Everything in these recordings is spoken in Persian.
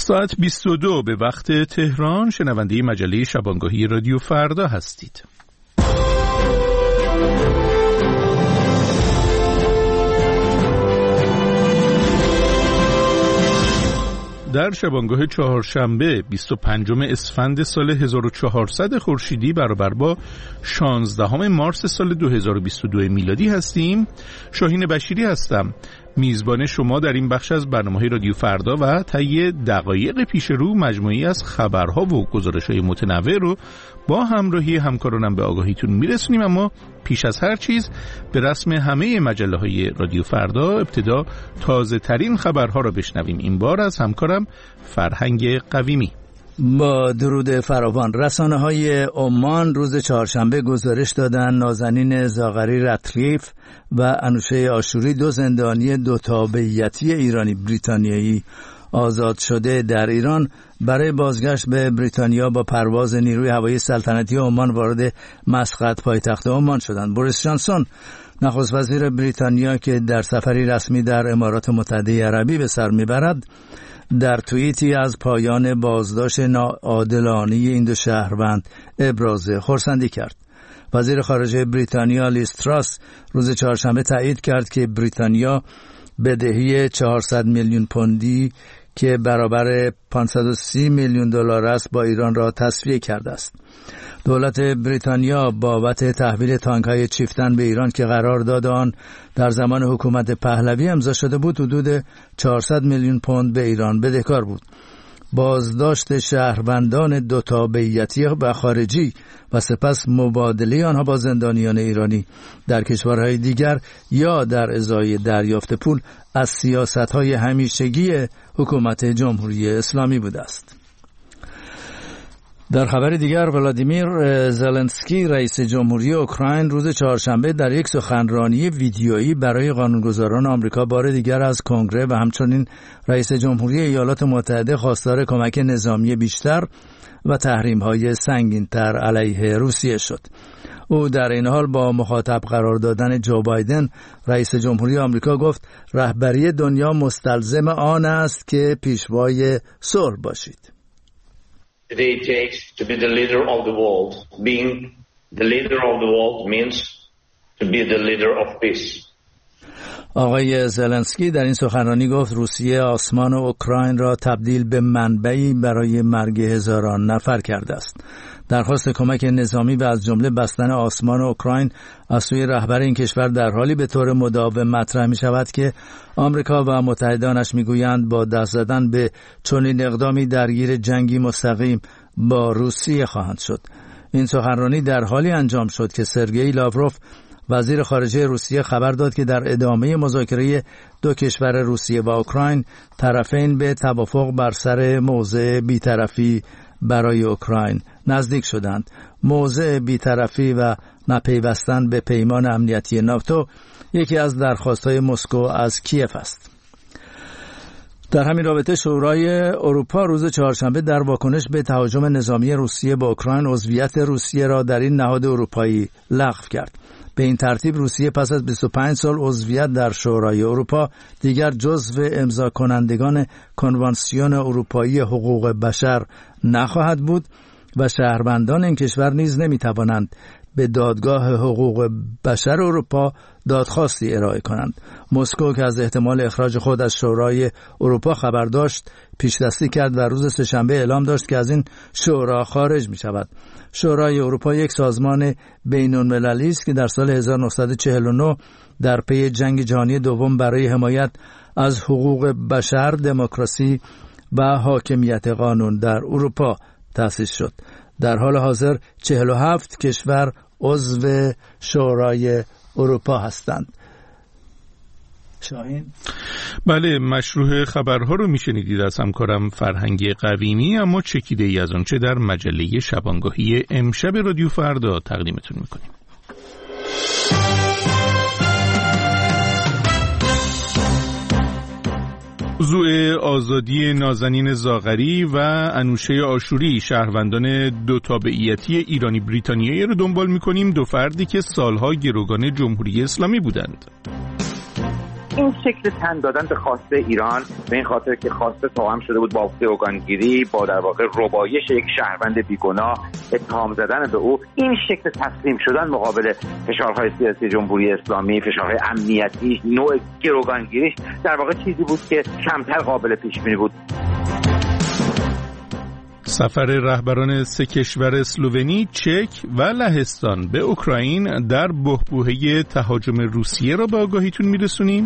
ساعت 22 به وقت تهران. شنونده مجله شبانگاهی رادیو فردا هستید. در شبانگاه چهارشنبه 25 اسفند سال 1400 خورشیدی برابر با 16 مارس سال 2022 میلادی هستیم. شاهین بشیری هستم، میزبان شما در این بخش از برنامه‌های رادیو فردا و طی دقایق پیش رو مجموعی از خبرها و گزارش‌های متنوع رو با همراهی همکارانم به آگاهیتون میرسونیم. اما پیش از هر چیز به رسم همه مجله‌های رادیو فردا ابتدا تازه ترین خبرها رو بشنویم. این بار از همکارم فرهنگ قویمی. با درود فراوان، رسانه‌های عمان روز چهارشنبه گزارش دادن نازنین زاغری رتلیف و انوشه آشوری، دو زندانی دو تابعیتی ایرانی بریتانیایی آزاد شده در ایران، برای بازگشت به بریتانیا با پرواز نیروی هوایی سلطنتی عمان وارد مسقط پایتخت عمان شدند. بوریس جانسون نخست وزیر بریتانیا که در سفری رسمی در امارات متحده عربی به سر میبرد، در توییتی از پایان بازداشت ناعادلانه این دو شهروند ابراز خرسندی کرد. وزیر خارجه بریتانیا لیز تراس روز چهارشنبه تایید کرد که بریتانیا بدهی 400 میلیون پوندی که برابر 530 میلیون دلار است با ایران را تسویه کرده است. دولت بریتانیا بابت تحویل تانک‌های چیفتن به ایران که قرارداد آن در زمان حکومت پهلوی امضا شده بود، حدود 400 میلیون پوند به ایران بدهکار بود. بازداشت شهروندان دو تابعیتی و خارجی و سپس مبادله آنها با زندانیان ایرانی در کشورهای دیگر یا در ازای دریافت پول از سیاست‌های همیشگی حکومت جمهوری اسلامی بوده است. در خبر دیگر، ولادیمیر زلنسکی رئیس جمهوری اوکراین روز چهارشنبه در یک سخنرانی ویدیویی برای قانونگذاران آمریکا بار دیگر از کنگره و همچنین رئیس جمهوری ایالات متحده خواستار کمک نظامی بیشتر و تحریم‌های سنگین‌تر علیه روسیه شد. او در این حال با مخاطب قرار دادن جو بایدن رئیس جمهوری آمریکا گفت رهبری دنیا مستلزم آن است که پیشوای صلح باشید. Today it takes to be the leader of the world. Being the leader of the world means to be the leader of peace. آقای زلنسکی در این سخنرانی گفت روسیه آسمان اوکراین را تبدیل به منبعی برای مرگ هزاران نفر کرده است. درخواست کمک نظامی و از جمله بستن آسمان اوکراین از سوی رهبر این کشور در حالی به طور مداوم مطرح می شود که آمریکا و متحدانش می گویند با دست زدن به چنین اقدامی درگیر جنگی مستقیم با روسیه خواهند شد. این سخنرانی در حالی انجام شد که سرگئی لاوروف وزیر خارجه روسیه خبر داد که در ادامه مذاکره دو کشور روسیه و اوکراین طرفین به توافق بر سر موضع بی‌طرفی برای اوکراین نزدیک شدند. موضع بی‌طرفی و نپیوستن به پیمان امنیتی ناتو یکی از درخواست‌های مسکو از کیف است. در همین رابطه شورای اروپا روز چهارشنبه در واکنش به تهاجم نظامی روسیه به اوکراین عضویت روسیه را در این نهاد اروپایی لغو کرد. به این ترتیب روسیه پس از 25 سال عضویت در شورای اروپا دیگر جزو امضا کنندگان کنوانسیون اروپایی حقوق بشر نخواهد بود و شهروندان این کشور نیز نمی‌توانند به دادگاه حقوق بشر اروپا دادخواستی ارائه کنند. مسکو که از احتمال اخراج خود از شورای اروپا خبر داشت، پیشدستی کرد و روز سه‌شنبه اعلام داشت که از این شورا خارج می شود. شورای اروپا یک سازمان بین‌المللی است که در سال 1949 در پی جنگ جهانی دوم برای حمایت از حقوق بشر، دموکراسی و حاکمیت قانون در اروپا تأسیس شد. در حال حاضر 47 کشور عضو شورای اروپا هستند. شاهین؟ بله، مشروع خبرها رو میشنیدید از همکارم فرهنگ قویمی، اما چکیده ای از آنچه در مجله شبانگاهی امشب رادیو فردا تقدیمتون میکنیم. موضوع آزادی نازنین زاغری و انوشه آشوری، شهروندان دو تابعیتی ایرانی بریتانیایی رو دنبال می‌کنیم. دو فردی که سالها گروگان جمهوری اسلامی بودند. این شکل تن دادن به خواسته ایران به این خاطر که خواسته توأم شده بود با گروگانگیری، با در واقع ربایش یک شهروند بیگناه، اتهام زدن به او، این شکل تسلیم شدن مقابل فشارهای سیاسی جمهوری اسلامی، فشارهای امنیتی، نوع گروگانگیریش در واقع چیزی بود که کمتر قابل پیش بینی بود. سفر رهبران سه کشور اسلوونی، چک و لهستان به اوکراین در بحبوحه تهاجم روسیه را به آگاهیتون میرسونیم.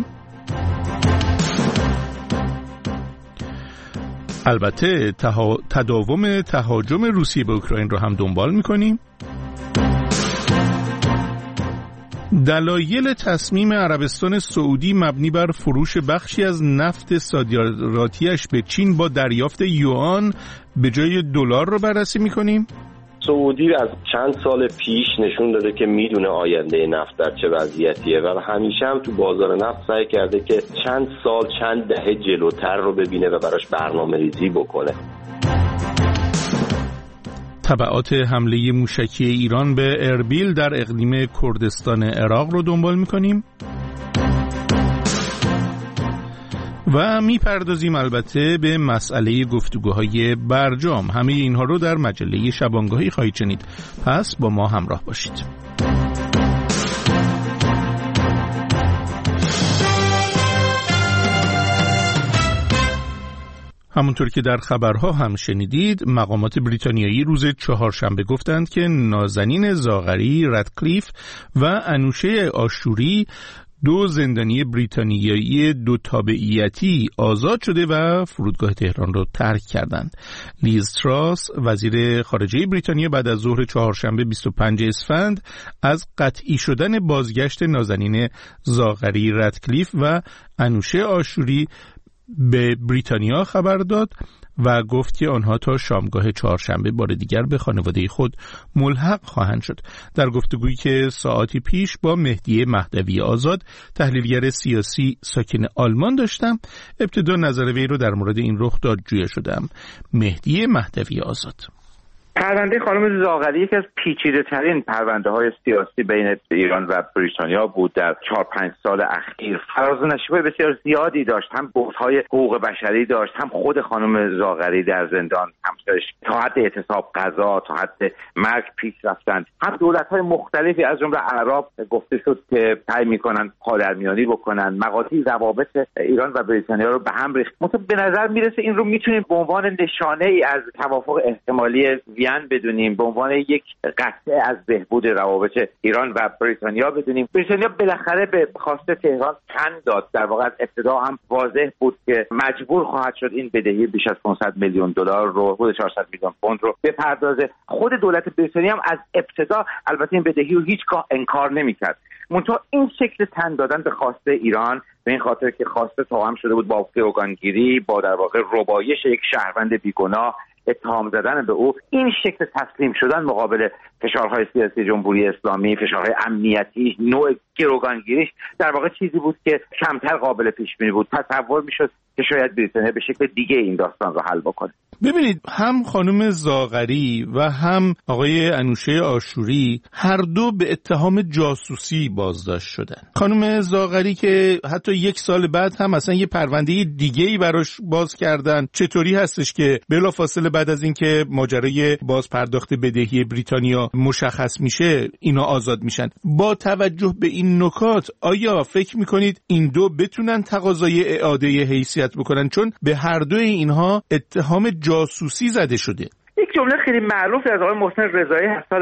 البته تداوم تهاجم روسیه به اوکراین را هم دنبال میکنیم. دلایل تصمیم عربستان سعودی مبنی بر فروش بخشی از نفت صادراتیش به چین با دریافت یوآن به جای دلار رو بررسی می‌کنیم. سعودی از چند سال پیش نشون داده که میدونه آینده نفت در چه وضعیتیه و همیشه هم تو بازار نفت سعی کرده که چند سال چند دهه جلوتر رو ببینه و براش برنامه‌ریزی بکنه. تبعات حمله موشکی ایران به اربیل در اقلیم کردستان عراق رو دنبال می‌کنیم و میپردازیم البته به مسئله گفتگوهای برجام. همه اینها رو در مجله شبانگاهی خواهید شنید، پس با ما همراه باشید. همونطور که در خبرها هم شنیدید، مقامات بریتانیایی روز چهارشنبه گفتند که نازنین زاغری رادکلیف و انوشه آشوری، دو زندانی بریتانیایی دو تابعیتی، آزاد شده و فرودگاه تهران را ترک کردند. لیز تراس، وزیر خارجه بریتانیا، بعد از ظهر چهارشنبه 25 اسفند از قطعی شدن بازگشت نازنین زاغری رادکلیف و انوشه آشوری به بریتانیا خبر داد و گفت که آنها تا شامگاه چهارشنبه بار دیگر به خانواده خود ملحق خواهند شد. در گفتگویی که ساعتی پیش با مهدی مهدوی آزاد، تحلیلگر سیاسی ساکن آلمان داشتم، ابتدا نظر وی رو در مورد این رخ داد جویا شدم. مهدی مهدوی آزاد: پرونده خانم زاغری یکی از پیچیده‌ترین پرونده‌های سیاسی بین ایران و بریتانیا بود در 4-5 سال اخیر. فراز و نشیب‌های بسیار زیادی داشت، هم بحث‌های حقوق بشری داشت، هم خود خانم زاغری در زندان، همسرش تا حد اعتصاب غذا، تا حد مرگ پیش رفتند. هم دولت‌های مختلفی از جمله اعراب گفته شد که سعی می‌کنن پادرمیانی بکنن، مقاطعی روابط ایران و بریتانیا رو به هم ریخت. به نظر میرسه این رو می‌تونیم به عنوان نشانه‌ای از توافق احتمالی بدونیم، به عنوان یک قطعه از بهبود روابط ایران و بریتانیا بدونیم. بریتانیا بالاخره به خواسته تهران تن داد. در واقع از ابتدا هم واضح بود که مجبور خواهد شد این بدهی بیش از 500 میلیون دلار رو، حدود 400 میلیون پوند رو بپردازه. خود دولت بریتانیا هم از ابتدا البته این بدهی رو هیچگاه انکار نمی‌کرد. منتها این شکل تن دادن به خواسته ایران به این خاطر که خواسته توأم شده بود با گروگانگیری، با در واقع ربایش یک شهروند بیگناه، اتهام زدن به او، این شکل تسلیم شدن مقابل فشارهای سیاسی جمهوری اسلامی، فشارهای امنیتی، نوع گروگانگیریش در واقع چیزی بود که کمتر قابل پیش بینی بود. تصور میشد که شاید بریتانیا به شکل دیگه این داستان رو حل بکنه. ببینید، هم خانم زاغری و هم آقای انوشه آشوری هر دو به اتهام جاسوسی بازداشت شدن. خانم زاغری که حتی 1 سال بعد هم اصلا یه پرونده دیگه‌ای براش باز کردن. چطوری هستش که بلافاصله بعد از اینکه ماجرای بازپرداخت بدهی بریتانیا مشخص میشه اینا آزاد میشن؟ با توجه به این نکات آیا فکر میکنید این دو بتونن تقاضای اعاده حیثیت بکنن؟ چون به هر دوی اینها اتهام جاسوسی زده شده. یک جمله خیلی معروفی از آقای محسن رضایی سال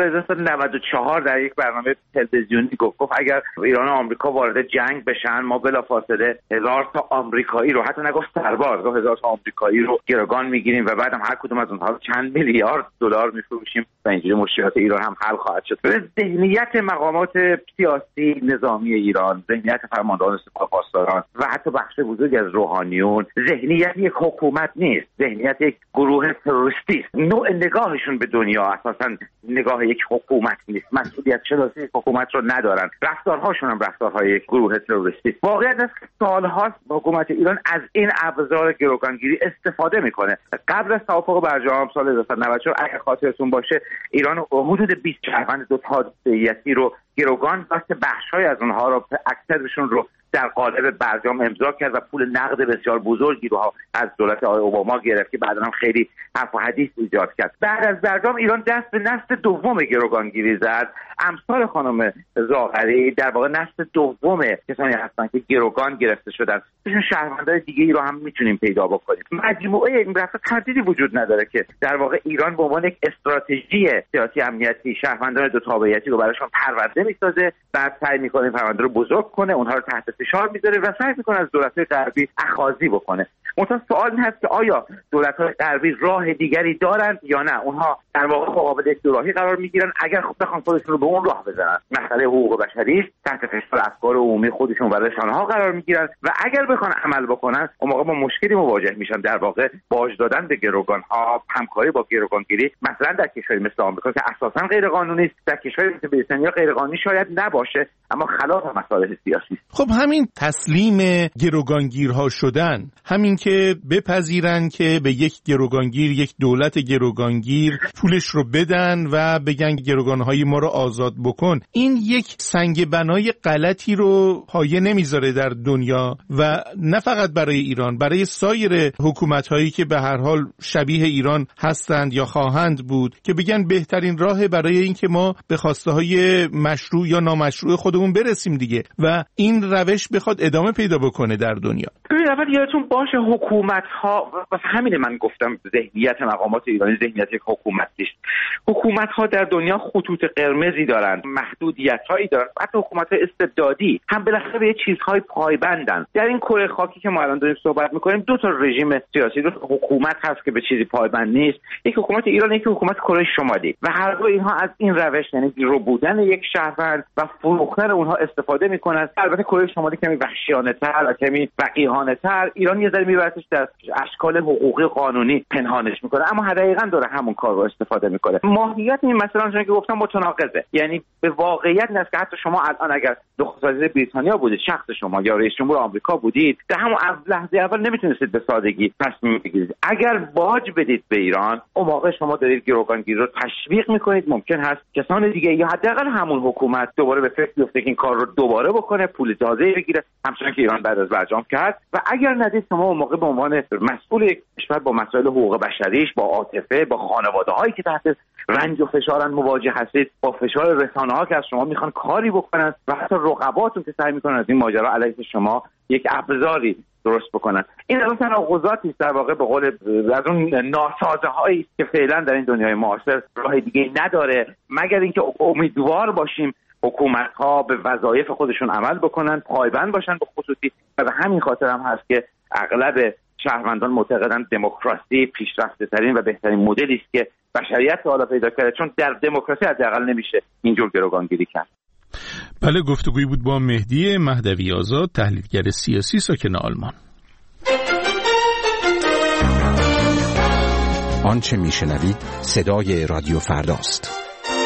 1994 در یک برنامه تلویزیونی گفت اگر ایران و آمریکا وارد جنگ بشن، ما بلافاصله 1000 تا آمریکایی رو، حتی نگفت سرباز، گفت 1000 تا آمریکایی رو گروگان میگیریم و بعدم هر کدوم از اونها رو چند میلیارد دلار میفروشیم و اینجوری مشکلات ایران هم حل خواهد شد. ذهنیت مقامات سیاسی نظامی ایران، ذهنیت فرماندهان سپاه پاسداران و حتی بخش بزرگی از روحانیون، ذهنیت یک حکومت نیست، ذهنیت یک گروه تروریستی است. نوع نگاهشون به دنیا اساساً نگاه یک حکومت نیست، مسئولیت شناسی یک حکومت رو ندارن، رفتارهاشون هم رفتارهای یک گروه تروریستی است. واقعیت است که سالهاست حکومت ایران از این ابزار گروگانگیری استفاده میکنه. قبل از توافق برجام سال 1994 اگر خاطرتون باشه، ایران حدود 20 شهروند دو تابعیتی رو گروگان واسه بخشای از اونها رو، اکثرشون رو در قالب برجام امضا کرد و پول نقد بسیار بزرگی رو از دولت آقای اوباما گرفت که بعدا هم خیلی حرف و حدیث ایجاد کرد. بعد از برجام ایران دست به نسل دوم گروگانگیری زد. امثال خانم زاغری در واقع نسل دوم کسانی هستن که گروگان گرفته شدن. بهشون شهروندای دیگه‌ای رو هم میتونیم پیدا بکنیم. مجموعه این رفت تردیدی وجود نداره که در واقع ایران به عنوان یک استراتژی سیاسی امنیتی شهروندان دو تابعیتی رو براشون پرونده میسازه، بعد سعی میکنه پرونده رو بزرگ کنه، اونها رو تحت فشار میذاره و سعی میکنه از دولت‌های غربی اخاذی بکنه. منتها سوال این هست که آیا دولت‌های غربی راه دیگری دارند یا نه؟ اونها در واقع مقابل یک دوراهی قرار میگیرن اگر بخوان خودشون رو به اون راه بزنن. مسئله حقوق بشری تحت فشار افکار عمومی خودشون و رسانه‌ها قرار میگیرن و اگر بخوان عمل بکنن اون موقع با مشکلی مواجه میشن. در واقع باج دادن به گروگان‌ها، همکاری با گروگانگیری مثلا در کشوری مثل آمریکا که اساساً غیر قانونی است، در کشوری مثل بریتانیا غیر قانونی شاید نباشه اما خلاف مصالح سیاسی است. خب همین تسلیم گروگانگیرها شدن، همین که بپذیرن که به یک گروگانگیر، یک دولت گروگانگیر پولش رو بدن و بگن گروگانهای ما رو آزاد بکن، این یک سنگ بنای غلطی رو پایه نمیذاره در دنیا و نه فقط برای ایران، برای سایر حکومت‌هایی که به هر حال شبیه ایران هستند یا خواهند بود که بگن بهترین راه برای این که ما به خواسته‌های مشروع یا نامشروع خودمون برسیم دیگه و این روش بخواد ادامه پیدا بکنه در دنیا. ببین اول یادتون باشه حکومت‌ها، واسه همین من گفتم ذهنیت مقامات ایرانی ذهنیت یک حکومت نیست. حکومت‌ها در دنیا خطوط قرمزی دارند، محدودیت‌هایی دارند. حتی حکومت‌های استبدادی هم بالاخره به چیزهای پایبندن. در این کره خاکی که ما الان داریم صحبت می‌کنیم دو تا رژیم سیاسی، دو تا حکومت هست که به چیزی پایبند نیست. یک حکومت ایران، یک حکومت کره شمالی و هر دو اینها از این روش، یعنی رو بودن یک شهروند و فروختن اونها استفاده می‌کنند. البته کره شمالی کمی وحشیانه‌تر و کمی وقیحانه‌تر، ایران یه ذره میبرتش در اشکال حقوقی قانونی پنهانش میکنه، اما دقیقاً داره همون کار رو استفاده میکنه. ماهیت این مسئله اونجوری که گفتم متناقضه، یعنی به واقعیت نیست که حتی شما الان اگر نخست وزیر بریتانیا بودید، شخص شما یا رئیس جمهور آمریکا بودید، در همون لحظه اول نمیتونستید به سادگی تصمیم بگیرید. اگر باج بدید به ایران، اون موقع شما دارید گروگانگیری رو تشویق میکنید. ممکن هست کسان دیگه یا حداقل همون حکومت دوباره به فکر بیفته که این کار رو دوباره بکنه، پول تازه‌ای بگیره، همچنان که ایران بعد از برجام کرد. و اگر ندید شما اون موقع به عنوان مسئول یک کشور با مسائل حقوق بشریش، با عاطفه، با خانواده‌هایی که تحت رنج و فشارن مواجه هستید، با فشار رسانه‌ها که از شما میخوان کاری بکنن و حتی رقباتون که سعی میکنن از این ماجرا علیه شما یک ابزاری درست بکنن. این اصلا تناقضاتی است در واقع، به قول از اون ناسازه‌هایی که فعلا در این دنیای معاصر راه دیگه نداره مگر اینکه امیدوار باشیم حکومت‌ها به وظایف خودشون عمل بکنن، پایبند باشن به خصوصی. و به همین خاطر هم هست که اغلب شهروندان معتقدند دموکراسی پیشرفته‌ترین و بهترین مدلی است که بشریت حالا پیدا کرده، چون در دموکراسی حداقل نمیشه اینجور گروگانگیری کرد. بله، گفتگویی بود با مهدی مهدوی آزاد، تحلیلگر سیاسی ساکن آلمان. آنچه میشنوید صدای رادیو فرداست.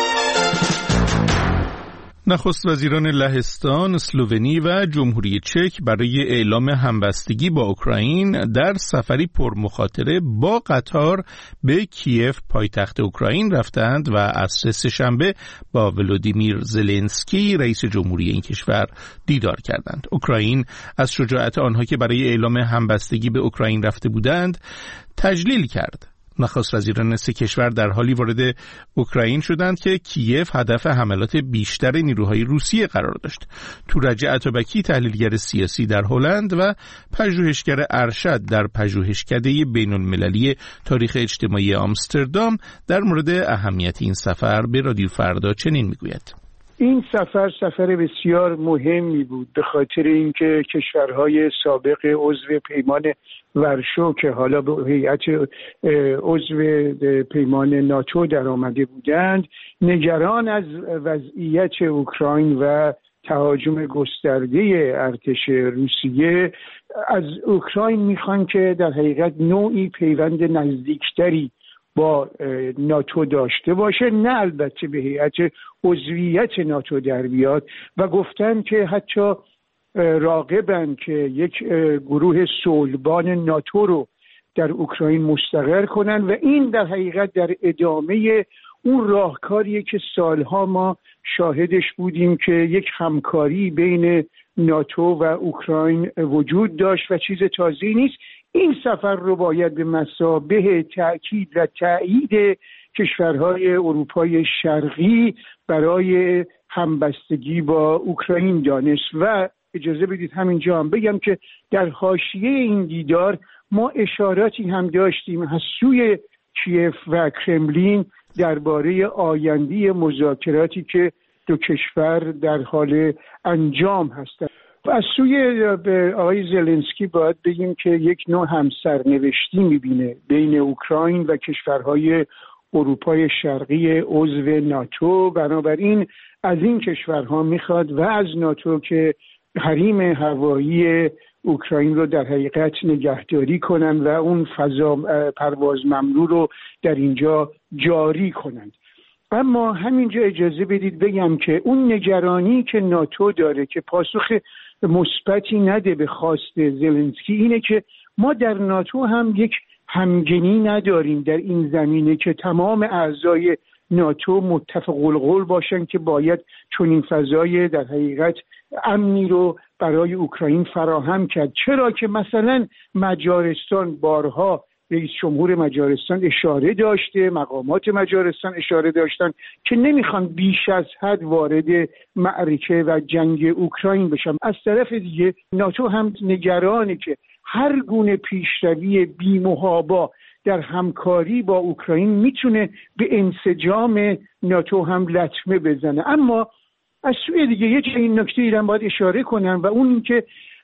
نخست وزیران لهستان، اسلوونی و جمهوری چک برای اعلام همبستگی با اوکراین در سفری پرمخاطره با قطار به کیف پایتخت اوکراین رفتند و عصر سه‌شنبه با ولودیمیر زلنسکی رئیس جمهوری این کشور دیدار کردند. اوکراین از شجاعت آنها که برای اعلام همبستگی به اوکراین رفته بودند تجلیل کرد. نخست وزیران سه کشور در حالی وارد اوکراین شدند که کیف هدف حملات بیشتر نیروهای روسیه قرار داشت. تورج اتابکی، تحلیلگر سیاسی در هلند و پژوهشگر ارشد در پژوهشکده بین‌المللی تاریخ اجتماعی آمستردام در مورد اهمیت این سفر به رادیو فردا چنین میگوید: این سفر بسیار مهمی بود به خاطر اینکه کشورهای سابق عضو پیمان ورشو که حالا به هیئت عضو پیمان ناتو در آمده بودند، نگران از وضعیت اوکراین و تهاجم گسترده ارتش روسیه از اوکراین میخوان که در حقیقت نوعی پیوند نزدیکتری با ناتو داشته باشه، نه البته به هیئت عضویت ناتو در بیاد، و گفتن که حتی راغبن که یک گروه صلحبان ناتو رو در اوکراین مستقر کنن و این در حقیقت در ادامه اون راهکاریه که سالها ما شاهدش بودیم که یک همکاری بین ناتو و اوکراین وجود داشت و چیز تازه‌ای نیست. این سفر رو باید به مثابه تأکید و تأیید کشورهای اروپای شرقی برای همبستگی با اوکراین دانست و اجازه بدید همینجا هم بگم که در حاشیه این دیدار ما اشاراتی هم داشتیم از سوی کیف و کرملین درباره آینده مذاکراتی که دو کشور در حال انجام هستند. و از سوی آقای زلنسکی باید بگیم که یک نوع همسرنوشتی میبینه بین اوکراین و کشورهای اروپای شرقی عضو ناتو. بنابراین از این کشورها میخواد و از ناتو که حریم هوایی اوکراین رو در حقیقت نگهداری کنند و اون فضا پرواز ممنوع رو در اینجا جاری کنند. اما همینجا اجازه بدید بگم که اون نگرانی که ناتو داره که پاسخ مثبتی نده به خواست زلنسکی اینه که ما در ناتو هم یک همگنی نداریم در این زمینه که تمام اعضای ناتو متفق القول باشن که باید چنین فضای در حقیقت امنی رو برای اوکراین فراهم کرد. چرا که مثلا مجارستان بارها رئیس جمهور مجارستان اشاره داشته، مقامات مجارستان اشاره داشتن که نمیخوان بیش از حد وارد معرکه و جنگ اوکراین بشن. از طرف دیگه ناتو هم نگرانه که هر گونه پیشروی بی‌محابا در همکاری با اوکراین میتونه به انسجام ناتو هم لطمه بزنه. اما از سوی دیگه یه چه این نکته ایران باید اشاره کنم و اون که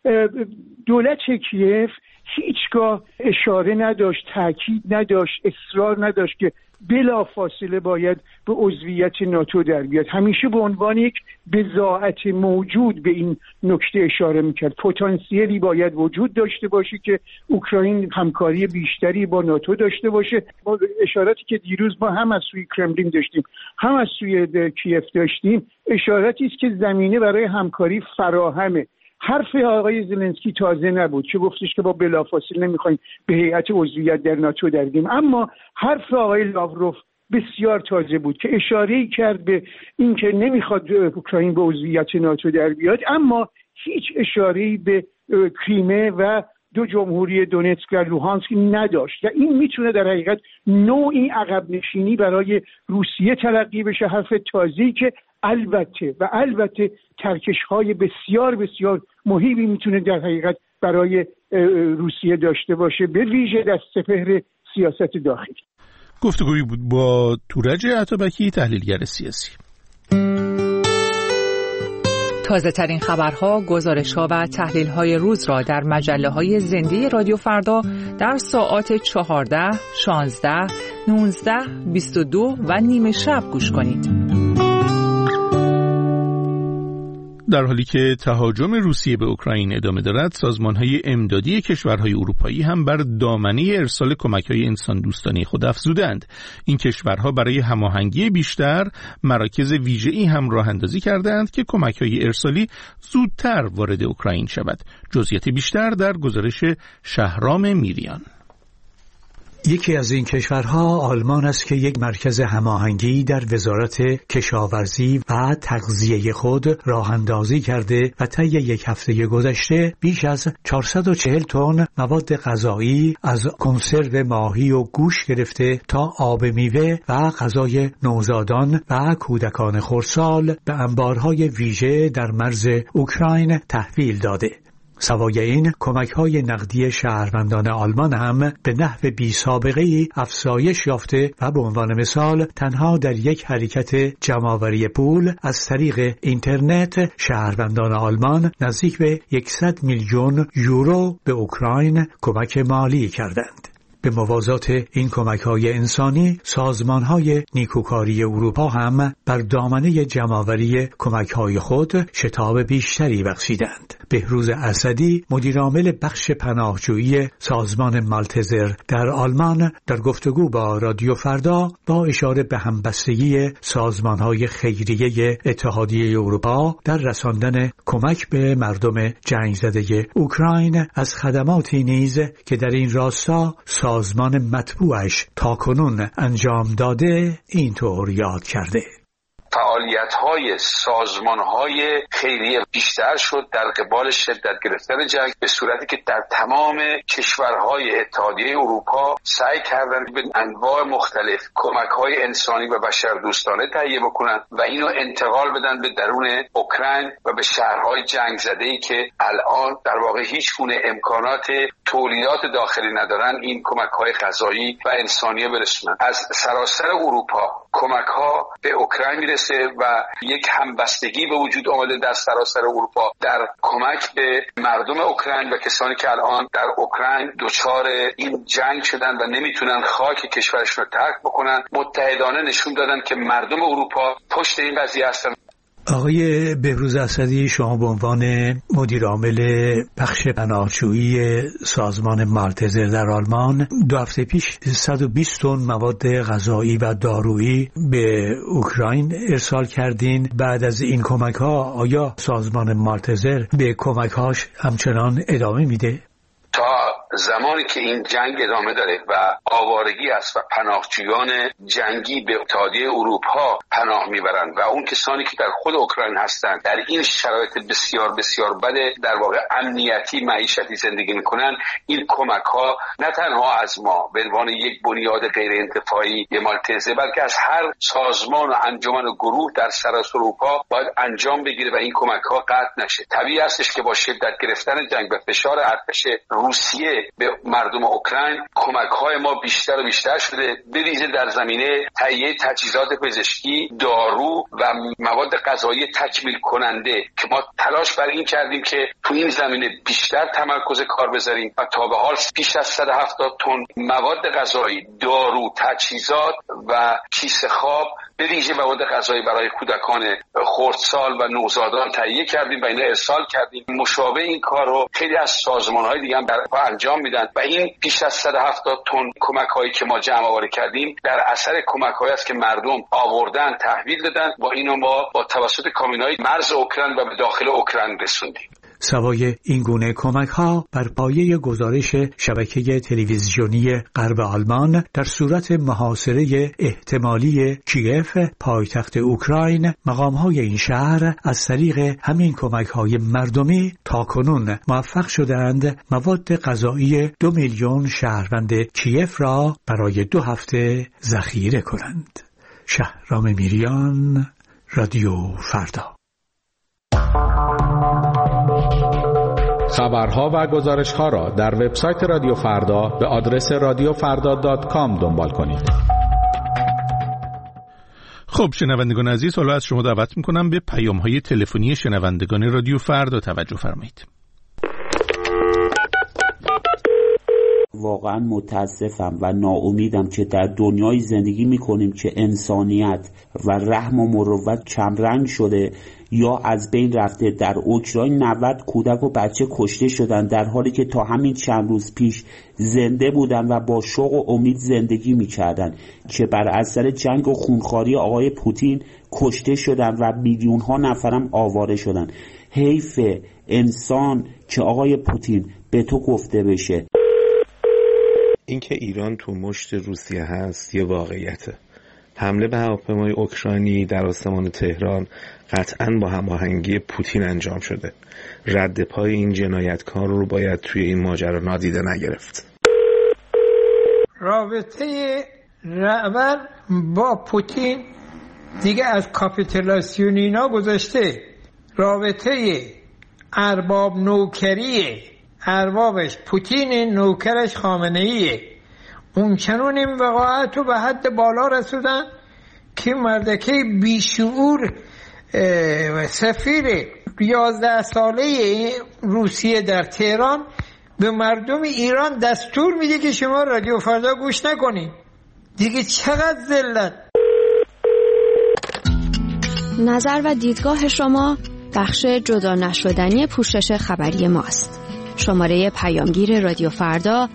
دولت کیف هیچگاه اشاره نداشت، تاکید نداشت، اصرار نداشت که بلا فاصله باید به عضویت ناتو در بیاد. همیشه به عنوان یک بضاعت موجود به این نکته اشاره میکرد. پتانسیلی باید وجود داشته باشه که اوکراین همکاری بیشتری با ناتو داشته باشه. با اشاراتی که دیروز ما هم از سوی کرملین داشتیم هم از سوی کیف داشتیم، اشاراتی است که زمینه برای همکاری فراهمه. حرف آقای زلنسکی تازه نبود که گفتش که با بلافاصله نمیخوایم به هیئت عضویت در ناتو در بیاییم، اما حرف آقای لاوروف بسیار تازه بود که اشاره‌ای کرد به اینکه نمیخواد اوکراین به عضویت ناتو در بیاد، اما هیچ اشاره‌ای به کریمه و دو جمهوری دونتسک و لوهانسک نداشت و این میتونه در حقیقت نوعی عقب نشینی برای روسیه تلقی بشه. حرف تازه‌ای که البته ترکش‌های بسیار بسیار مهمی میتونه در حقیقت برای روسیه داشته باشه، به ویژه در سپهر سیاست داخلی. گفتگویی بود با تورج عطابکی، تحلیلگر سیاسی. تازه ترین خبرها، گزارش‌ها و تحلیل‌های روز را در مجله‌های زنده رادیو فردا در ساعات 14, 16, 19, 22 و نیمه شب گوش کنید. در حالی که تهاجم روسیه به اوکراین ادامه دارد، سازمان‌های امدادی کشورهای اروپایی هم بر دامنه ارسال کمک‌های انسان دوستانه خود افزودند. این کشورها برای هماهنگی بیشتر مراکز ویژه‌ای هم راه‌اندازی کردند که کمک‌های ارسالی زودتر وارد اوکراین شود. جزئیات بیشتر در گزارش شهرام میریان. یکی از این کشورها آلمان است که یک مرکز هماهنگی در وزارت کشاورزی و تغذیه خود راه اندازی کرده و طی یک هفته گذشته بیش از 440 تن مواد غذایی از کنسرو ماهی و گوشت گرفته تا آب میوه و غذای نوزادان و کودکان خردسال به انبارهای ویژه در مرز اوکراین تحویل داده. سوای این کمک‌های نقدی شهروندان آلمان هم به نحو بی‌سابقه‌ای افزایش یافته و به عنوان مثال تنها در یک حرکت جمع‌آوری پول از طریق اینترنت شهروندان آلمان نزدیک به 100 میلیون یورو به اوکراین کمک مالی کردند. به موازات این کمک‌های انسانی، سازمان‌های نیکوکاری اروپا هم بر دامنه جمع‌آوری کمک‌های خود شتاب بیشتری بخشیدند. بهروز اسدی، مدیرعامل بخش پناهجویی سازمان مالتزر در آلمان، در گفتگو با رادیو فردا با اشاره به همبستگی سازمان‌های خیریه اتحادیه اروپا در رساندن کمک به مردم جنگ زده اوکراین از خدماتی نیز که در این راستا سازمان مطبوعش تاکنون انجام داده اینطور یاد کرده. فعالیت‌های سازمان‌های خیریه بیشتر شد در قبال شدت گرفتن جنگ، به صورتی که در تمام کشورهای اتحادیه اروپا سعی کردند به انواع مختلف کمک‌های انسانی و بشردوستانه تهیه بکنند و اینو انتقال بدن به درون اوکراین و به شهرهای جنگ زده‌ای که الان در واقع هیچ گونه امکانات تولیدات داخلی ندارن این کمک‌های غذایی و انسانی برسونن. از سراسر اروپا کمک‌ها به اوکراین میرسه و یک همبستگی به وجود آمده در سراسر اروپا در کمک به مردم اوکراین و کسانی که الان در اوکراین دچار این جنگ شدن و نمیتونن خاک کشورشون رو ترک بکنن. متحدانه نشون دادن که مردم اروپا پشت این قضیه هستن. آقای بهروز اسدی، شما به عنوان مدیر عامل بخش پناهجویی سازمان مالتزر در آلمان 2 هفته پیش 120 تن مواد غذایی و دارویی به اوکراین ارسال کردین. بعد از این کمک‌ها آیا سازمان مالتزر به کمک‌هاش همچنان ادامه میده؟ تا زمانی که این جنگ ادامه داره و آوارگی است و پناهجویان جنگی به اتحادیه اروپا پناه میبرند و اون کسانی که در خود اوکراین هستند در این شرایط بسیار بسیار بده در واقع امنیتی معیشتی زندگی میکنن، این کمک ها نه تنها از ما به عنوان یک بنیاد غیر انتفاعی مالتزه بلکه از هر سازمان و انجمن و گروه در سراسر اروپا باید انجام بگیره و این کمک ها قطع نشه. طبیعی استش که با شدت گرفتن جنگ و فشار ارتش روسیه به مردم اوکراین کمک‌های ما بیشتر و بیشتر شده، به ویژه در زمینه تهیه تجهیزات پزشکی، دارو و مواد غذایی تکمیل کننده که ما تلاش بر این کردیم که تو این زمینه بیشتر تمرکز کار بذاریم و تا به حال بیش از 170 تن مواد غذایی، دارو، تجهیزات و کیسه خواب به ویژه مواد غذایی برای کودکان خردسال و نوزادان تهیه کردیم و اینا ارسال کردیم. مشابه این کار رو خیلی از سازمان‌های دیگه هم انجام میدن و این بیش از 170 تن کمک‌هایی که ما جمع آوری کردیم در اثر کمک‌هایی است که مردم آوردن تحویل دادن و اینو ما با توسط کامیون‌های مرز اوکراین و به داخل اوکراین رسوندیم. سوای این گونه کمک‌ها بر پایه گزارش شبکه تلویزیونی غرب آلمان در صورت محاصره احتمالی کیف پایتخت اوکراین، مقام‌های این شهر از طریق همین کمک‌های مردمی تاکنون موفق شدند مواد غذایی 2 میلیون شهروند کیف را برای 2 هفته ذخیره کنند. شهرام میریان، رادیو فردا. خبرها و گزارش‌ها را در وبسایت رادیو فردا به آدرس radiofarda.com دنبال کنید. خب شنوندگان عزیز، حالا از شما دعوت می‌کنم به پیام‌های تلفنی شنوندگان رادیو فردا توجه فرمایید. واقعا متاسفم و ناامیدم که در دنیای زندگی میکنیم که انسانیت و رحم و مروت کمرنگ شده یا از بین رفته. در اوکراین 90 کودک و بچه کشته شدن در حالی که تا همین چند روز پیش زنده بودن و با شوق و امید زندگی میکردن که بر اثر جنگ و خونخواری آقای پوتین کشته شدن و میلیون ها نفرم آواره شدن. حیف انسان که آقای پوتین به تو گفته بشه. اینکه ایران تو مشت روسیه هست یه واقعیته. حمله به هواپیمای اوکراینی در آسمان تهران قطعاً با هماهنگی پوتین انجام شده. رد پای این جنایتکار رو باید توی این ماجرا نادیده نگرفت. رابطه رهبر با پوتین دیگه از کاپیتولاسیون اینا گذشته. رابطه ارباب نوکریه، اربابش پوتین، نوکرش خامنه ایه. اون چنون این وقاعت رو به حد بالا رسودن که مردکه بیشعور سفیر 11 ساله روسیه در تهران به مردم ایران دستور میده که شما رادیو فردا گوش نکنید. دیگه چقدر ذلت. نظر و دیدگاه شما بخش جدا نشدنی پوشش خبری ماست. شماره پیامگیر رادیو فردا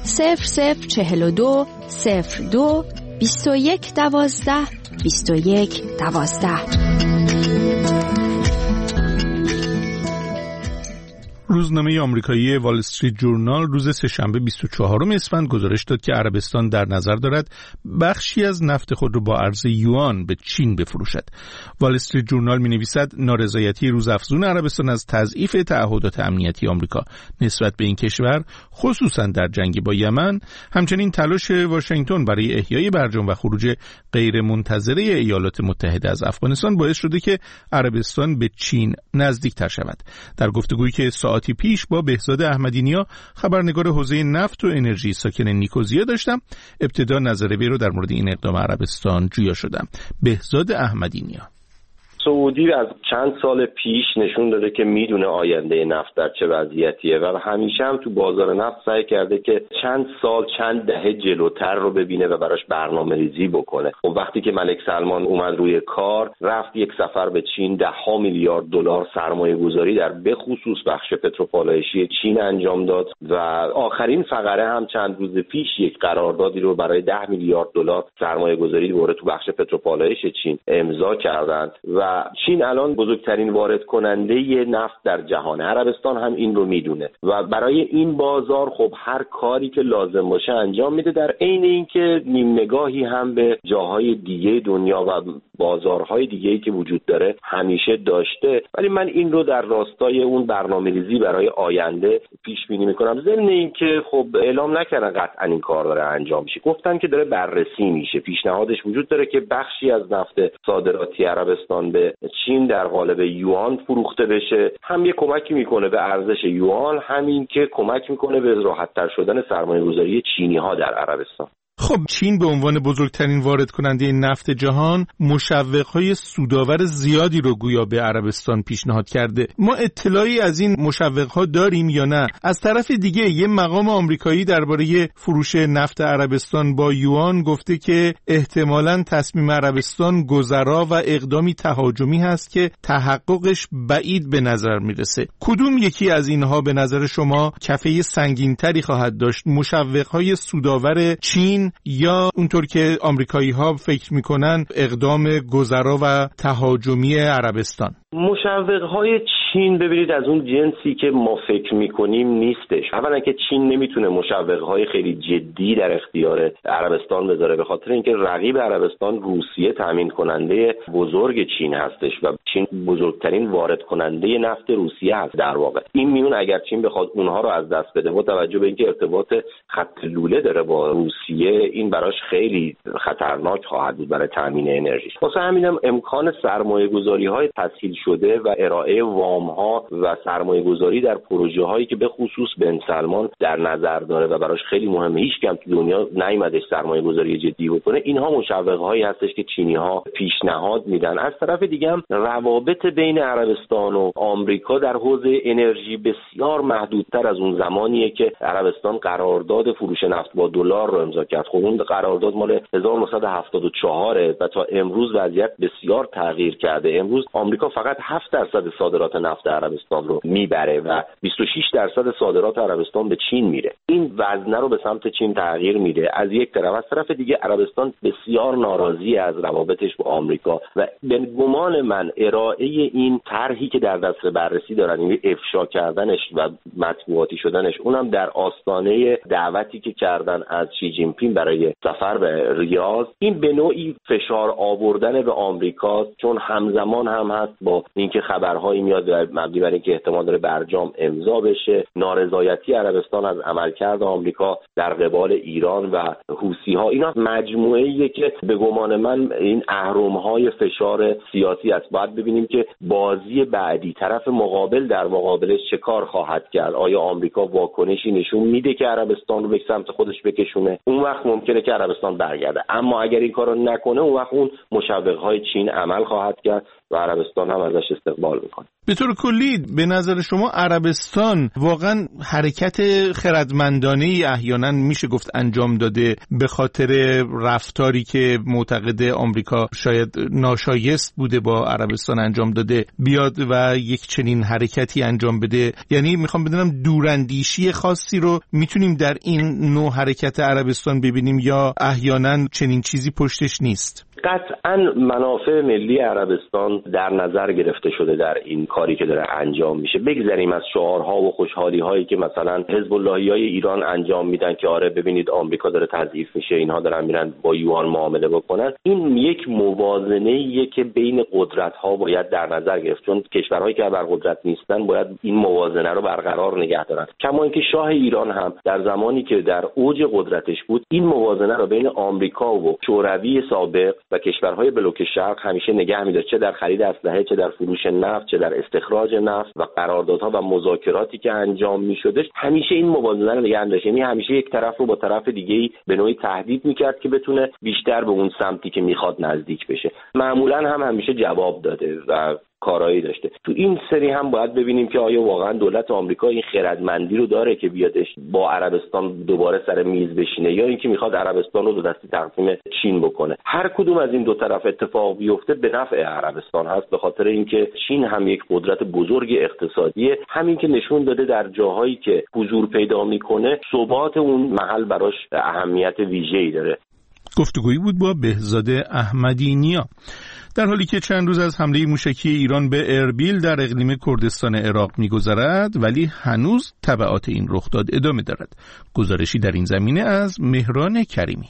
0042 02 21 12 21 12. روزنامه آمریکایی وال استریت جورنال روز سه‌شنبه 24 اسفند گزارش داد که عربستان در نظر دارد بخشی از نفت خود را با ارز یوان به چین بفروشد. وال استریت جورنال می‌نویسد نارضایتی روزافزون عربستان از تضعیف تعهدات امنیتی آمریکا نسبت به این کشور، خصوصا در جنگ با یمن، همچنین تلاش واشنگتن برای احیای برجام و خروج غیرمنتظره ایالات متحده از افغانستان باعث شده که عربستان به چین نزدیکتر شود. در گفتگویی که ساعتی پیش با بهزاد احمدی‌نیا خبرنگار حوزه نفت و انرژی ساکن نیکوزیا داشتم، ابتدا نظر وی رو در مورد این اقدام عربستان جویا شدم. بهزاد احمدی‌نیا: سعودی از چند سال پیش نشون داده که میدونه آینده نفت در چه وضعیتیه و همیشه هم تو بازار نفت سعی کرده که چند سال چند دهه جلوتر رو ببینه و براش برنامه‌ریزی بکنه. خب وقتی که ملک سلمان اومد روی کار، رفت یک سفر به چین، $10 میلیارد سرمایه‌گذاری در بخصوص بخش پتروپالایشی چین انجام داد و آخرین فقره هم چند روز پیش یک قراردادی رو برای $10 میلیارد سرمایه‌گذاری دوباره تو بخش پتروپالایش چین امضا کردند و چین الان بزرگترین وارد کننده نفت در جهان. عربستان هم این رو میدونه و برای این بازار خب هر کاری که لازم باشه انجام میده، در عین اینکه نیم نگاهی هم به جاهای دیگه دنیا و بازارهای دیگه‌ای که وجود داره همیشه داشته. ولی من این رو در راستای اون برنامه‌ریزی برای آینده پیش بینی میکنم. ضمن اینکه خب اعلام نکردن قطعا این کار داره انجام میشه، گفتن که داره بررسی میشه. پیشنهادش وجود داره که بخشی از نفت صادراتی عربستان به چین در قالب یوان فروخته بشه، هم یه کمکی میکنه به ارزش یوان، همین که کمک میکنه به راحت‌تر شدن سرمایه‌گذاری چینی‌ها در عربستان. خب چین به عنوان بزرگترین وارد کننده نفت جهان مشوق‌های سودآور زیادی رو گویا به عربستان پیشنهاد کرده. ما اطلاعی از این مشوق‌ها داریم یا نه؟ از طرف دیگه یه مقام آمریکایی درباره فروش نفت عربستان با یوان گفته که احتمالاً تصمیم عربستان گذرا و اقدامی تهاجمی هست که تحققش بعید به نظر میرسه. کدوم یکی از اینها به نظر شما کفه سنگین‌تری خواهد داشت؟ مشوق‌های سودآور چین یا اونطور که آمریکایی‌ها فکر میکنن اقدام گذرا و تهاجمی عربستان؟ مشوق‌های چین ببینید از اون جنسی که ما فکر میکنیم نیستش. اولا که چین نمیتونه مشوق‌های خیلی جدی در اختیار عربستان بذاره، به خاطر اینکه رقیب عربستان روسیه تامین کننده بزرگ چین هستش و چین بزرگترین وارد کننده نفت روسیه هست در واقع. این میون اگر چین بخواد اونها رو از دست بده با توجه به اینکه ارتباط خط لوله داره با روسیه، این براش خیلی خطرناک خواهد بود برای تامین انرژی. واسه همینم امکان سرمایه‌گذاری‌های تسهیل شده و ارائه وام‌ها و سرمایه‌گذاری در پروژه‌هایی که به خصوص بن سلمان در نظر داره و براش خیلی مهمه، هیچ کم تو دنیا نیومدش سرمایه‌گذاری جدی بکنه، اینها مشوق‌هایی هستش که چینی‌ها پیشنهاد میدن. از طرف دیگه هم روابط بین عربستان و آمریکا در حوزه انرژی بسیار محدودتر از اون زمانیه که عربستان قرارداد فروش نفت با دلار رو امضا کرد. خب اون قرارداد مال 1974 و تا امروز وضعیت بسیار تغییر کرده. امروز آمریکا فقط 7% صادرات نفت عربستان رو میبره و 26% صادرات عربستان به چین میره. این وزنه رو به سمت چین تغییر میده از یک طرف. از طرف دیگه عربستان بسیار ناراضی از روابطش با آمریکا و به گمان من ارائه این طرحی که در دست بررسی دارن، این افشا کردنش و مطبوعاتی شدنش، اونم در آستانه دعوتی که کردن از شی جین پینگ برای سفر به ریاض، این به نوعی فشار آوردن به آمریکا، چون همزمان هم هست با اینکه خبرهایی میاد مبنی بر اینکه احتمال داره برجام امضا بشه، نارضایتی عربستان از عملکرد آمریکا در قبال ایران و حوثی‌ها، اینا مجموعه‌ایه که به گمان من این اهرم‌های فشار سیاسی است. باید ببینیم که بازی بعدی طرف مقابل در مقابلش چه کار خواهد کرد. آیا آمریکا واکنشی نشون میده که عربستان رو به سمت خودش بکشونه؟ اون وقت ممکنه که عربستان برگرده، اما اگر این کارو نکنه اون وقت اون مشوق‌های چین عمل خواهد کرد و عربستان هم ازش استقبال میکنه. به طور کلی به نظر شما عربستان واقعا حرکت خردمندانه‌ای احیانا میشه گفت انجام داده به خاطر رفتاری که معتقد آمریکا شاید ناشایست بوده با عربستان انجام داده بیاد و یک چنین حرکتی انجام بده؟ یعنی میخوام بدونم دوراندیشی خاصی رو میتونیم در این نوع حرکت عربستان ببینیم یا احیانا چنین چیزی پشتش نیست؟ قطعاً منافع ملی عربستان در نظر گرفته شده در این کاری که داره انجام میشه. بگذریم از شعارها و خوشحالی هایی که مثلا حزب اللهیای ایران انجام میدن که آره ببینید آمریکا داره تضعیف میشه، اینها دارن میرن با یوان معامله بکنن. این یک موازنه‌ایه که بین قدرت‌ها باید در نظر گرفت، چون کشورهایی که بر قدرت نیستن باید این موازنه رو برقرار نگه دارن. کما اینکه شاه ایران هم در زمانی که در اوج قدرتش بود این موازنه رو بین آمریکا و شوروی سابق و کشورهای بلوک شرق همیشه نگه می‌داشت، چه در خرید اسلحه، چه در فروش نفت، چه در استخراج نفت و قراردادها و مذاکراتی که انجام می‌شدش. همیشه این موازنه رو نگه داشت، یعنی همیشه یک طرف رو با طرف دیگه‌ای به نوعی تهدید می‌کرد که بتونه بیشتر به اون سمتی که می‌خواد نزدیک بشه. معمولاً هم همیشه جواب داده و کارایی داشته. تو این سری هم باید ببینیم که آیا واقعا دولت آمریکا این خردمندی رو داره که بیادش با عربستان دوباره سر میز بشینه، یا اینکه میخواد عربستان رو دو دستی تقسیم چین بکنه. هر کدوم از این دو طرف اتفاق بیفته به نفع عربستان هست، به خاطر اینکه چین هم یک قدرت بزرگ اقتصادیه، همین که نشون داده در جاهایی که حضور پیدا میکنه ثبات اون محل براش اهمیت ویژه‌ای داره. گفتگویی بود با بهزاد احمدی نیا. در حالی که چند روز از حمله موشکی ایران به اربیل در اقلیم کردستان عراق می‌گذرد، ولی هنوز تبعات این رخداد ادامه دارد. گزارشی در این زمینه از مهران کریمی.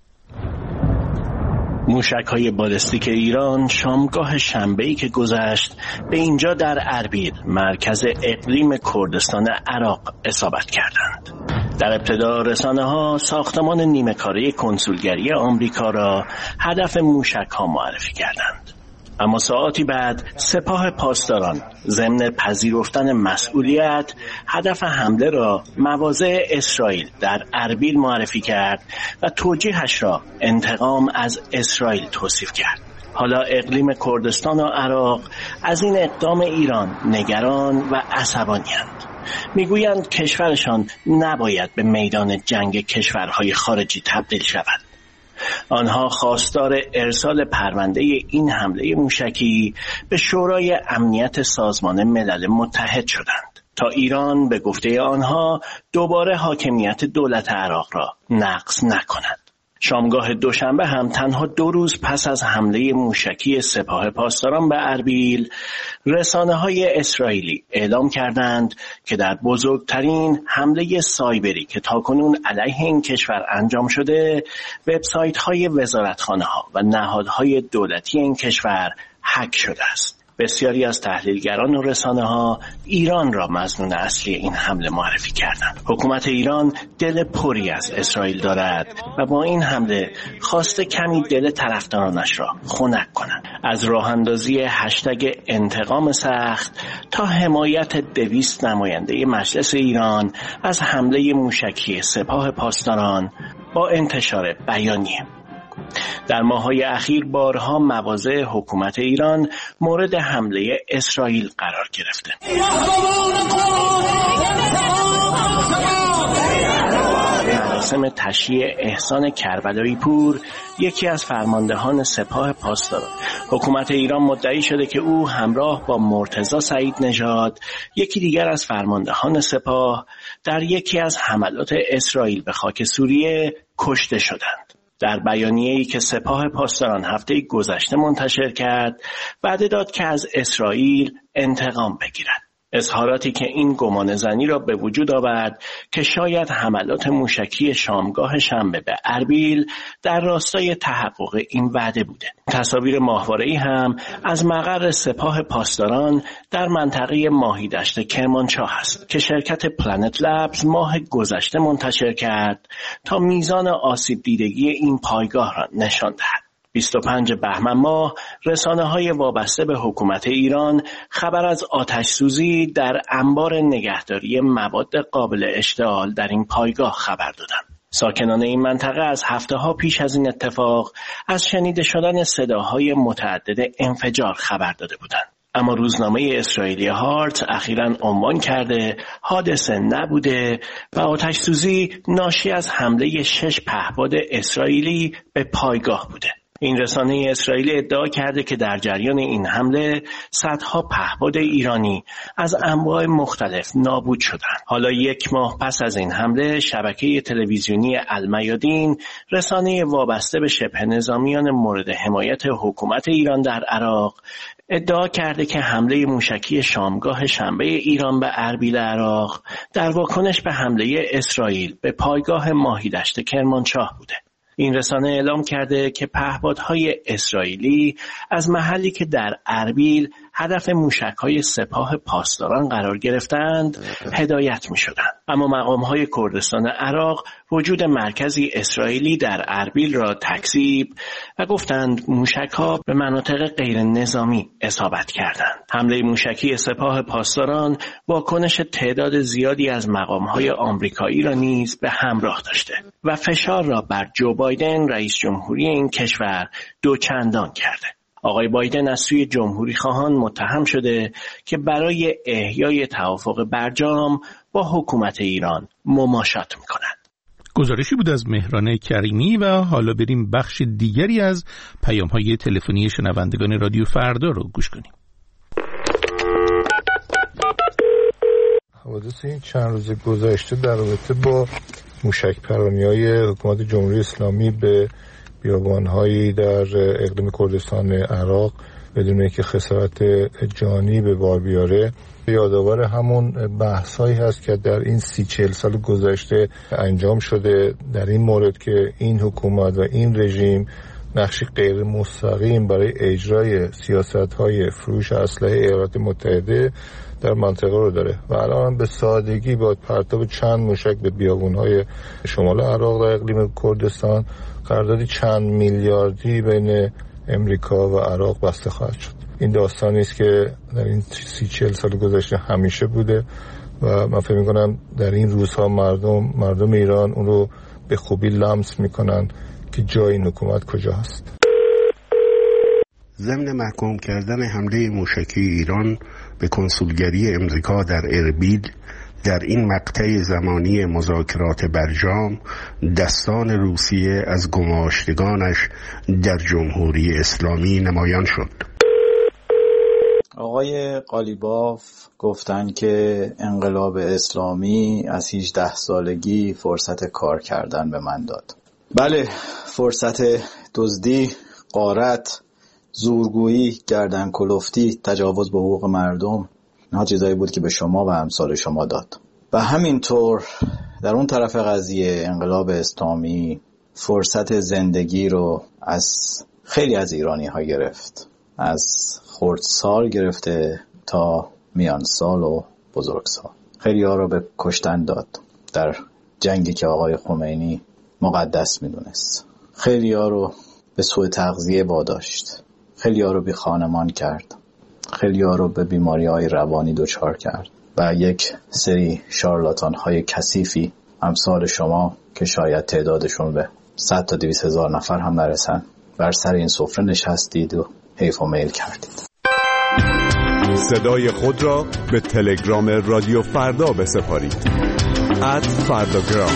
موشک‌های بالستیک ایران شامگاه شنبه‌ای که گذشت به اینجا در اربیل، مرکز اقلیم کردستان عراق اصابت کردند. در ابتدا رسانه‌ها ساختمان نیمه‌کاره کنسولگری آمریکا را هدف موشک‌ها معرفی کردند. اما ساعاتی بعد سپاه پاسداران ضمن پذیرفتن مسئولیت هدف حمله را مواضع اسرائیل در اربیل معرفی کرد و توجیهش را انتقام از اسرائیل توصیف کرد. حالا اقلیم کردستان و عراق از این اقدام ایران نگران و عصبانی‌اند. میگویند کشورشان نباید به میدان جنگ کشورهای خارجی تبدیل شود. آنها خواستار ارسال پرونده این حمله موشکی به شورای امنیت سازمان ملل متحد شدند تا ایران به گفته آنها دوباره حاکمیت دولت عراق را نقض نکند. شامگاه دوشنبه هم تنها 2 روز پس از حمله موشکی سپاه پاسداران به اربیل، رسانه‌های اسرائیلی اعلام کردند که در بزرگترین حمله سایبری که تاکنون علیه این کشور انجام شده، وبسایت‌های وزارتخانه‌ها و نهادهای دولتی این کشور هک شده است. بسیاری از تحلیلگران و رسانه‌ها ایران را مظنون اصلی این حمله معرفی کردند. حکومت ایران دل پری از اسرائیل دارد و با این حمله خواسته کمی دل طرفدارانش را خنک کند. از راه اندازی هشتگ انتقام سخت تا حمایت 200 نماینده مجلس ایران از حمله موشکی سپاه پاسداران با انتشار بیانیه. در ماه‌های اخیر بارها مواضع حکومت ایران مورد حمله اسرائیل قرار گرفته. مراسم تشییع احسان کربلایی پور، یکی از فرماندهان سپاه پاسداران، حکومت ایران مدعی شده که او همراه با مرتضی سعید نژاد، یکی دیگر از فرماندهان سپاه، در یکی از حملات اسرائیل به خاک سوریه کشته شدند. در بیانیه‌ای که سپاه پاسداران هفته گذشته منتشر کرد، وعده داد که از اسرائیل انتقام بگیرد. اظهاراتی که این گمانه‌زنی را به وجود آورد که شاید حملات موشکی شامگاه شنبه به اربیل در راستای تحقق این وعده بوده. تصاویر ماهواره‌ای هم از مقر سپاه پاسداران در منطقه ماهیدشت کرمانشاه است که شرکت پلنت لبز ماه گذشته منتشر کرد تا میزان آسیب دیدگی این پایگاه را نشان دهد. 25 بهمن ماه رسانه‌های وابسته به حکومت ایران خبر از آتش‌سوزی در انبار نگهداری مواد قابل اشتعال در این پایگاه خبر دادند. ساکنان این منطقه از هفته‌ها پیش از این اتفاق از شنیده شدن صداهای متعدد انفجار خبر داده بودند. اما روزنامه اسرائیلی هارت اخیراً عنوان کرده حادثه نبوده و آتش‌سوزی ناشی از حمله 6 پهپاد اسرائیلی به پایگاه بوده. این رسانه اسرائیلی ادعا کرده که در جریان این حمله صدها پهپاد ایرانی از انواع مختلف نابود شدند. حالا 1 ماه پس از این حمله شبکه تلویزیونی المیادین، رسانه وابسته به شبه نظامیان مورد حمایت حکومت ایران در عراق، ادعا کرده که حمله موشکی شامگاه شنبه ایران به اربیل عراق در واکنش به حمله اسرائیل به پایگاه ماهیدشت کرمانشاه بوده. این رسانه اعلام کرده که پهپادهای اسرائیلی از محلی که در اربیل هدف موشک‌های سپاه پاسداران قرار گرفتند هدایت می‌شدند. اما مقام‌های کردستان عراق وجود مرکزی اسرائیلی در اربیل را تکذیب و گفتند موشک‌ها به مناطق غیر نظامی اصابت کردند. حمله موشکی سپاه پاسداران واکنش تعداد زیادی از مقام‌های آمریکایی را نیز به همراه داشته و فشار را بر جو بایدن رئیس جمهوری این کشور دوچندان کرده. آقای بایدن از سوی جمهوری خواهان متهم شده که برای احیای توافق برجام با حکومت ایران مماشات می‌کند. گزارشی بود از مهران کریمی و حالا بریم بخش دیگری از پیام‌های تلفنی شنوندگان رادیو فردا رو گوش کنیم. حوادث این چند روز گذشته در رابطه با موشک پرانی‌های حکومت جمهوری اسلامی به بیابان‌هایی در اقلیم کردستان عراق بدون اینکه خسارت جانی به بار بیاره یادآور همون بحث‌هایی هست که در این 30-40 سال گذشته انجام شده در این مورد که این حکومت و این رژیم نقشی غیر مستقیم برای اجرای سیاست‌های فروش اسلحه ایالات متحده در منطقه رو داره و الان به سادگی با پرتاب چند موشک به بیابون‌های شمال عراق در اقلیم کردستان قراردادی چند میلیاردی بین امریکا و عراق بسته خواهد شد. این داستانی است که در این 30-40 سال گذشته همیشه بوده و من فکر می‌کنم در این روزها مردم ایران اون رو به خوبی لمس می‌کنن که جای این حکومت کجا هست. ضمن محکوم کردن حمله موشکی ایران به کنسولگری امریکا در اربیل در این مقطع زمانی مذاکرات برجام دستان روسیه از گماشتگانش در جمهوری اسلامی نمایان شد. آقای قالیباف گفتن که انقلاب اسلامی از 18 سالگی فرصت کار کردن به من داد. بله، فرصت دزدی، غارت، زورگویی، گردن کلفتی، تجاوز به حقوق مردم، اینها چیزایی بود که به شما و امثال شما داد. و همینطور در اون طرف قضیه انقلاب اسلامی فرصت زندگی رو از خیلی از ایرانی ها گرفت، از خردسال گرفته تا میانسال و بزرگسال. خیلی ها رو به کشتن داد در جنگی که آقای خمینی مقدس میدونست. خیلی ها رو به سوء تغذیه واداشت، خیلی ها رو بی خانمان کرد، خیلی ها رو به بیماری های روانی دچار کرد و یک سری شارلاتان های کثیفی امثال شما که شاید تعدادشون به 100 تا 200 هزار نفر هم نرسن بر سر این سفره نشستید و حیف و میل کردید. صدای خود را به تلگرام رادیو فردا بسپارید. @فرداگرام.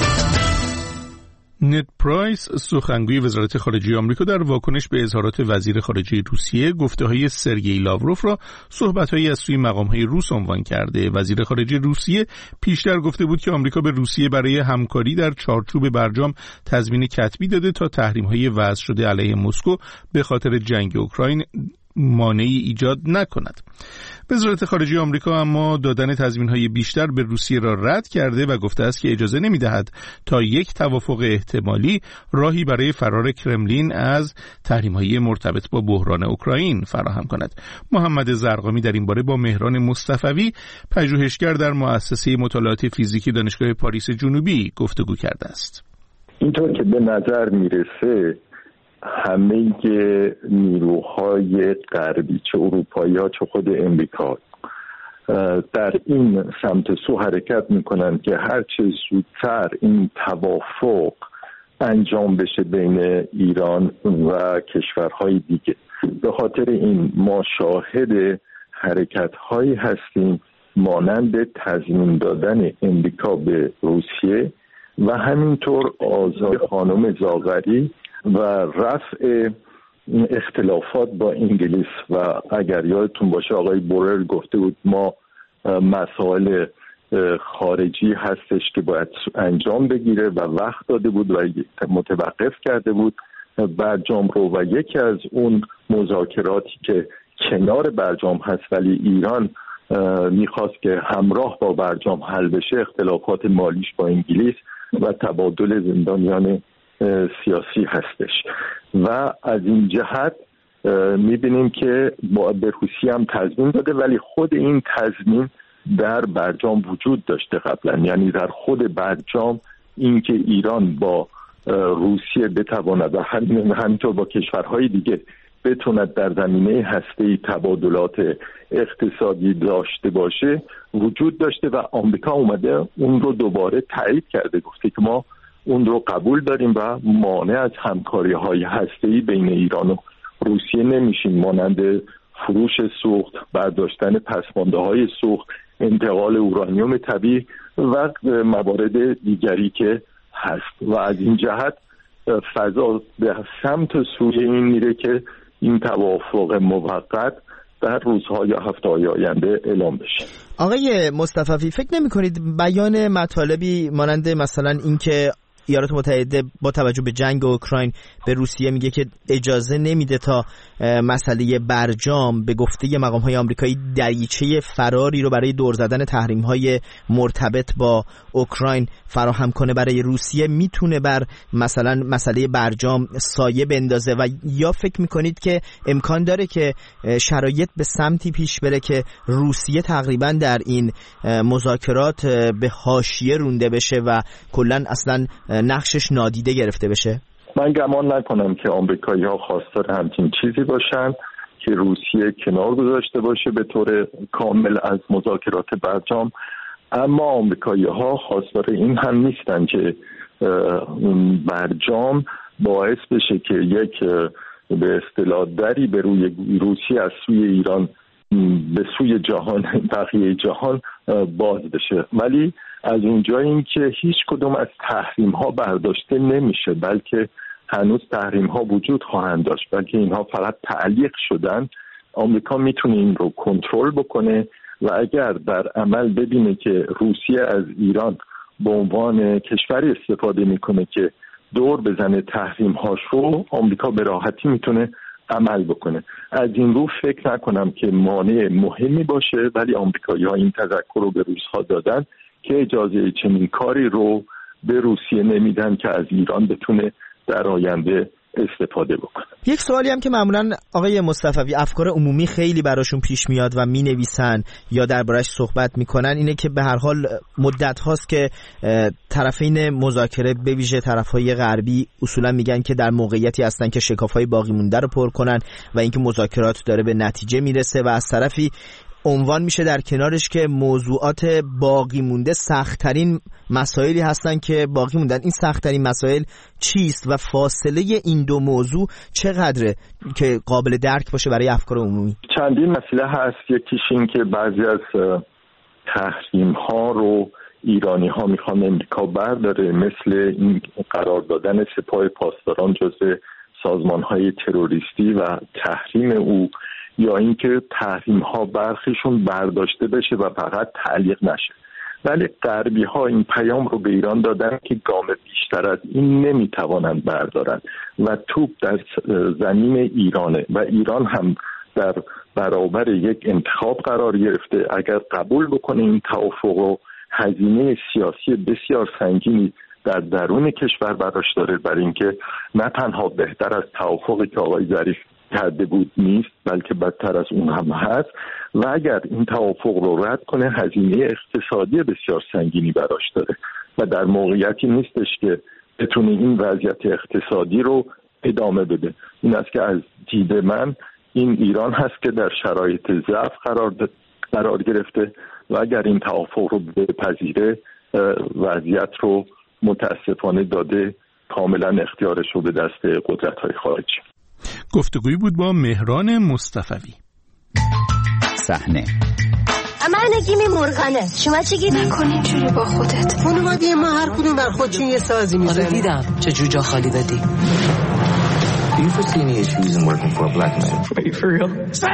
نت پرایس سخنگوی وزارت خارجه آمریکا در واکنش به اظهارات وزیر خارجه روسیه گفته‌های سرگئی لاوروف را صحبت‌هایی از سوی مقام‌های روس عنوان کرده. وزیر خارجه روسیه پیشتر گفته بود که آمریکا به روسیه برای همکاری در چارچوب برجام تضمین کتبی داده تا تحریم‌های وضع شده علیه مسکو به خاطر جنگ اوکراین مانعی ایجاد نکند. وزارت خارجه آمریکا اما دادن تضمین‌های بیشتر به روسیه را رد کرده و گفته است که اجازه نمی‌دهد تا یک توافق احتمالی راهی برای فرار کرملین از تحریم‌های مرتبط با بحران اوکراین فراهم کند. محمد زرقامی در این باره با مهران مصطفوی پژوهشگر در مؤسسه مطالعات فیزیکی دانشگاه پاریس جنوبی گفتگو کرده است. اینطور که به نظر میرسه همه نیروهای غربی چه اروپایی ها چه خود امریکا در این سمت سو حرکت میکنن که هرچه زودتر این توافق انجام بشه بین ایران و کشورهای دیگه. به خاطر این ما شاهد حرکت هایی هستیم مانند تضمین دادن امریکا به روسیه و همینطور آزاد خانم زاغری و رفع اختلافات با انگلیس. و اگر یادتون باشه آقای بورل گفته بود ما مسائل خارجی هستش که باید انجام بگیره و وقت داده بود و متوقف کرده بود برجام رو، و یکی از اون مذاکراتی که کنار برجام هست ولی ایران میخواست که همراه با برجام حل بشه اختلافات مالیش با انگلیس و تبادل زندانیان سیاسی هستش. و از این جهت میبینیم که به روسیه هم تضمین داده، ولی خود این تضمین در برجام وجود داشته قبلا، یعنی در خود برجام اینکه ایران با روسیه بتواند و همینطور با کشورهای دیگه بتوند در زمینه هسته‌ای تبادلات اقتصادی داشته باشه وجود داشته و آمریکا اومده اون رو دوباره تایید کرده، گفته که ما اون رو قبول داریم و مانع از همکاری‌های هسته‌ای بین ایران و روسیه نمیشیم، مانند فروش سوخت، برداشتن پسمانده‌های سوخت، انتقال اورانیوم طبیعی و موارد دیگری که هست. و از این جهت فضا به سمت سوی این میره که این توافق موقت در روزها یا هفته‌های آینده اعلام بشه. آقای مصطفی فکر نمی‌کنید بیان مطالبی مانند مثلا اینکه ایالات متحده با توجه به جنگ اوکراین به روسیه میگه که اجازه نمیده تا مسئله برجام به گفته مقام‌های آمریکایی دریچه فراری رو برای دور زدن تحریم‌های مرتبط با اوکراین فراهم کنه برای روسیه، میتونه بر مثلا مسئله برجام سایه بندازه؟ و یا فکر میکنید که امکان داره که شرایط به سمتی پیش بره که روسیه تقریبا در این مذاکرات به حاشیه رونده بشه و کلاً اصلا نقشش نادیده گرفته بشه؟ من گمان نکنم که آمریکایی‌ها خواستار همچین چیزی باشن که روسیه کنار گذاشته باشه به طور کامل از مذاکرات برجام، اما آمریکایی‌ها خواستار این هم نیستن که برجام باعث بشه که یک به اصطلاح دری به روی روسیه از سوی ایران به سوی جهان بقیه جهان باز بشه. ولی از اونجا این که هیچ کدوم از تحریم ها برداشته نمیشه، بلکه هنوز تحریم ها وجود خواهند داشت، بلکه اینها فقط تعلیق شدن. آمریکا میتونه این رو کنترل بکنه و اگر در عمل ببینه که روسیه از ایران به عنوان کشوری استفاده میکنه که دور بزنه تحریم هاش رو، آمریکا به راحتی میتونه عمل بکنه. از این رو فکر نکنم که مانع مهمی باشه، ولی آمریکایی‌ها این تذکر رو به روس‌ها دادن که اجازه چنین کاری رو به روسیه نمیدن که از ایران بتونه در آینده استفاده بکنه. یک سوالی هم که معمولا آقای مصطفی افکار عمومی خیلی براشون پیش میاد و مینویسن یا دربارش صحبت میکنن اینه که به هر حال مدت هاست که طرفین مذاکره به ویژه طرفهای غربی اصولا میگن که در موقعیتی هستن که شکافهای باقی مونده رو پر کنن و اینکه مذاکرات داره به نتیجه میرسه و از طرفی عنوان میشه در کنارش که موضوعات باقی مونده سخت‌ترین مسائلی هستن که باقی موندن. این سخت‌ترین مسائل چیست و فاصله این دو موضوع چقدره که قابل درک باشه برای افکار عمومی؟ چندین مسئله هست. یکیش این که بعضی از تحریم ها رو ایرانی ها میخوان امریکا برداره، مثل این قرار دادن سپاه پاسداران جزو سازمان های تروریستی و تحریم او، یا اینکه تحریم ها برخیشون برداشته بشه و فقط تعلیق نشه. ولی غربی ها این پیام رو به ایران دادن که گام بیشتر از این نمیتوانند بردارن و توپ در زمین ایرانه و ایران هم در برابر یک انتخاب قرار گرفته. اگر قبول بکنه این توافق رو، هزینه سیاسی بسیار سنگینی در درون کشور براش داره، برای اینکه نه تنها بهتر از توافقی که آقای ظریف کرده بود نیست، بلکه بدتر از اون هم هست و اگر این توافق رو رد کنه هزینه اقتصادی بسیار سنگینی براش داره و در موقعیتی نیستش که بتونه این وضعیت اقتصادی رو ادامه بده. این است که از دید من این ایران هست که در شرایط ضعف قرار گرفته و اگر این توافق رو بپذیره وضعیت رو متاسفانه داده کاملا اختیارش رو به دست قدرت‌های خارجی. گفتگویی بود با مهران مصطفی. صحنه من نگیم مرغانه، شما چی گید؟ نکن اینجوری با خودت. خانواده ما هر کدوم بر خودشون یه سازی میزنه. آره دیدم چه جوجا خالی دادی. Do you foresee any issues in working for a black man? Are you for real?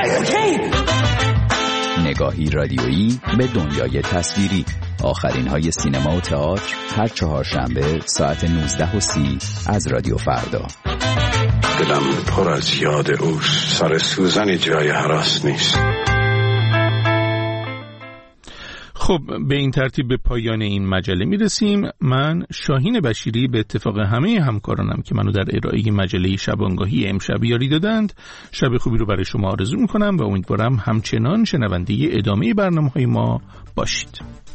نگاهی رادیویی به دنیای تصویری. آخرین های سینما و تئاتر هر چهارشنبه ساعت 19:30 از رادیو فردا. دلم پر از یاد اوست، سر سوزنی جای هراس نیست. خب به این ترتیب به پایان این مجله میرسیم. من شاهین بشیری به اتفاق همه همکارانم که منو در ارائه مجله شبانگاهی امشب یاری دادند شب خوبی رو برای شما آرزو میکنم و امیدوارم همچنان شنونده ادامه برنامه‌های ما باشید.